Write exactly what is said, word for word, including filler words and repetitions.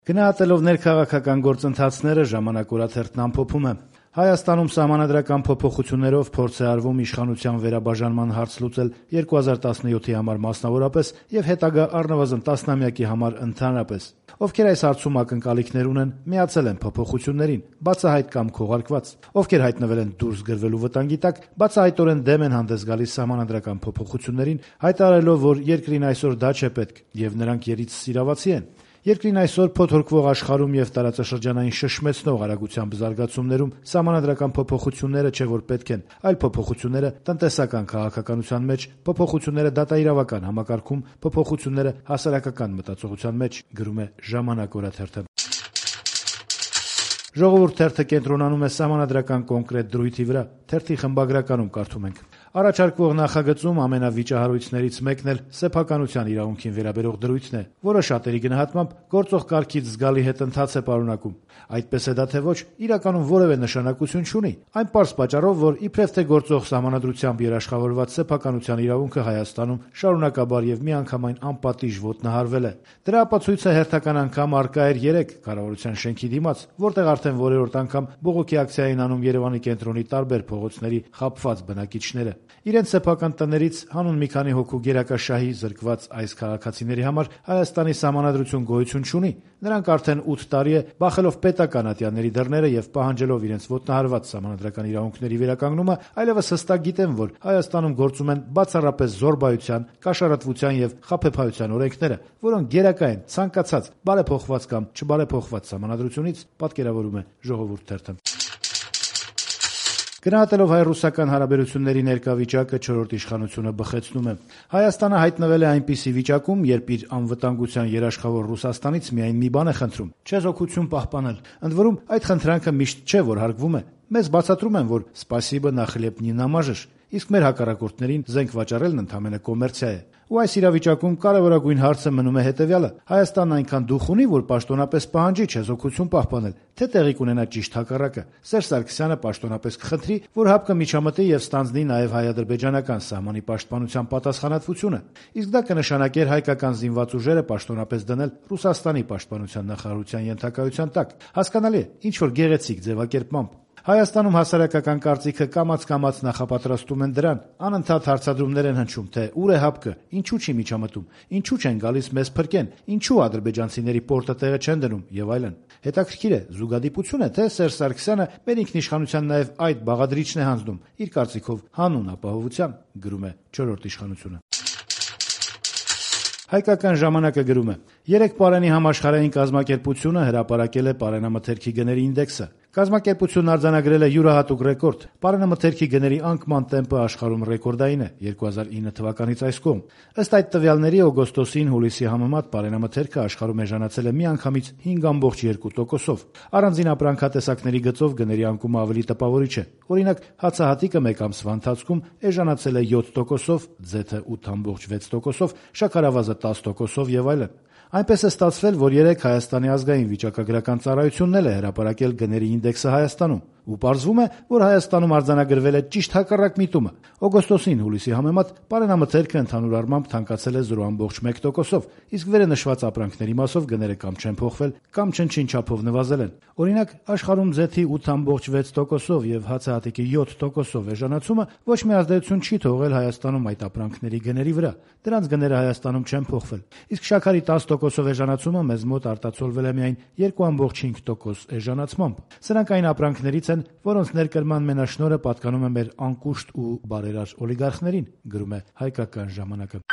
Գնահատելով ներքաղաքական գործընթացները ժամանակ օրաթերթն ամփոփում է. Հայաստանում սահմանադրական փոփոխություններով փորձ է արվում իշխանության վերաբաժանման հարց լուծել երկու հազար տասնյոթի համար մասնավորապես եւ հետագա առնվազն տասնամյակի համար ընդհանրապես։ Ովքեր այս հարցում ակնկալիքներ ունեն, միացել են փոփոխություններին, բացահայտ կամ քողարկված։ Ովքեր հայտնվել են դուրս գրվելու վտանգի տակ, բացահայտորեն դեմ են հանդես գալիս սահմանադրական փոփոխություններին, հայտարարելով, որ երկրին այսօր դա չէ պետք եւ նրանք երից սիրավացի են։ Երկրին այսօր փոթորկվող աշխարհում եւ տարածաշրջանային շշմեցնող արագությամբ զարգացումներում սահմանադրական փոփոխությունները չէ որ պետք են, այլ փոփոխությունները տնտեսական քաղաքականության մեջ, փոփոխությունները դատաիրավական համակարգում, փոփոխությունները հասարակական մտածողության մեջ, գրում է Ժամանակ օրաթերթը։ Ժողովուրդ թերթը կենտրոնանում է սահմանադրական կոնկրետ դրույթի վրա։ Թերթի խմբագրականում կարդում ենք. Առաջարկվող նախագծում ամենավիճահարույցներից մեկն էլ սեփականության իրավունքին վերաբերող դրույթն է, որը շատերի գնահատմամբ գործող կարգից զգալի հետընթաց է պարունակում։ Այդպես է դա թե ոչ, իրականում որևէ նշանակություն չունի, այն պարզ պատճառով, որ իբրև թե գործող սահմանադրությամբ երաշխավորված սեփականության իրավունքը Հայաստանում շարունակաբար եւ միանգամայն անպատիժ ոտնահարվել է։ Դրա ապացույցը հերթական անգամ արկա էր երեք կառավարության շենքի դիմաց, որտեղ արդեն որերորդ անգամ բողոքի ակցիա էին անում Երևանի կենտրոնի տարբեր փողոցների խաբված բնակիչները։ Իրենց սեփական տներից հանուն մի քանի հոգու գերակաշահի զրկված այս քաղաքացիների համար Հայաստանի սահմանադրություն գոյություն չունի։ Նրանք արդեն ութ տարի է բախելով պետական ատյանների դռները եւ պահանջելով իրենց ոտնահարված սահմանադրական իրավունքների վերականգնումը, այլևս հստակ գիտեն, որ Հայաստանում գործում են բացառապես զորբայության, կաշառատվության եւ խաբեբայության օրենքները, որոնք գերակա են ցանկացած բարեփոխված կամ չբարեփոխված սահմանադրությունից, պատկերավորում է Ժողովուրդ թերթը։ Գնահատելով հայ-ռուսական հարաբերությունների ներկա վիճակը չորրորդ իշխանությունը բխեցնում է. Հայաստանը հայտնվել է այնպիսի վիճակում, երբ իր անվտանգության երաշխավոր Ռուսաստանից միայն մի բան է խնդրում՝ չեզոքություն պահպանել։ Ընդ որում, այդ խնդրանքը միշտ չէ, որ հարգվում է։ Մեզ բացատրում են, որ «սպասիբо на хлеб не намажешь», իսկ մեր հակառակորդներին զենք վաճառելն ընդամենը կոմերցիա է։ Ու այս իրավիճակում կարևորագույն հարցը մնում է հետևյալը. Հայաստանն այնքան դուխ ունի, որ պաշտոնապես պահանջի չեզոքություն պահպանել, թե տեղի կունենա ճիշտ հակառակը։ Սերժ Սարգսյանը պաշտոնապես կխնդրի, որ ՀԱՊԿ-ը միջամտի եւ ստանձնի նաեւ հայ-ադրբեջանական սահմանի պաշտպանության պատասխանատվությունը։ Իսկ դա կնշանակեր հայկական զինված ուժերը պաշտոնապես դնել Ռուսաստանի պաշտպանության նախարարության ենթակայության տակ։ Հասկանալի է, ինչ որ գեղեցիկ ձևակերպմամբ։ Հայաստանում հասարակական կարծիքը կամաց-կամաց նախապատրաստում են դրան, անընդհատ հարցադրումներ են հնչում, թե ուր է ՀԱՊԿ-ը, ինչու չի միջամտում, ինչու չեն գալիս մեզ փրկեն, ինչու ադրբեջանցիների պորտը տեղը չեն դնում եւ այլն։ Հետաքրքիր է, զուգադիպություն է, թե Սերժ Սարգսյանը մեր ինքնիշխանության նաեւ այդ բաղադրիչն է հանձնում, իր կարծիքով հանուն ապահովության, գրում է չորրորդ իշխանությունը։ Հայկական ժամանակը գրում է. Երեք պարենի համաշխարհային կազմակերպությունը հրապարակել է պարենամթերքի գների ինդեքսը։ Կազմակերպությունն արձանագրել է յուրահատուկ ռեկորդ։ Պարենամթերքի գների անկման տեմպը աշխարհում ռեկորդային է երկու հազար ինը թվականից այս կողմ։ Ըստ այդ տվյալների օգոստոսին հուլիսի համեմատ պարենամթերքը աշխարհում էժանացել է միանգամից հինգ կoma երկու տոկոսով։ Առանձին ապրանքատեսակների գծով գների անկումը ավելի տպավորիչ է։ Օրինակ, հացահատիկը մեկ ամսվա ընթացքում էժանացել է յոթ տոկոսով, ձեթը ութ կoma վեց տոկոսով, շաքարավազը տասը տոկոսով եւ այլն։ Այնպես է ստացվել, որ երեք Հայաստանի ազգային վիճակագրական ծառայությունն էլ է հրապարակել գների ինդեքսը Հայաստանում, ու պարզվում է, որ Հայաստանում արձանագրվել է ճիշտ հակառակ միտումը։ Օգոստոսին հուլիսի համեմատ պարենամթերքը ընդհանուր առմամբ թանկացել է զրո կoma մեկ տոկոսով, իսկ վերը նշված ապրանքների մասով գները կամ չեն փոխվել, կամ չնչին չափով նվազել են։ Օրինակ, աշխարհում ձեթի ութ կoma վեց տոկոսով եւ հացահատիկի յոթ տոկոսով էժանացումը ոչ մի ազդեցություն չի թողել Հայաստանում այդ ապրանքների գների վրա։ Դրանց գները Հայաստանում չեն փոխվել։ Իսկ շաքարի տասը տոկոսով էժանացումը մեզ մոտ արտացոլվել է միայն երկու կoma հինգ տոկոս էժանացմամբ։ Սրանք այն ապրանքներից են, որոնց ներկրման մենաշնորհը պատկանում է մեր անկուշտ ու բարերար օլիգարխներին, գրում է Հայկական ժամանակը։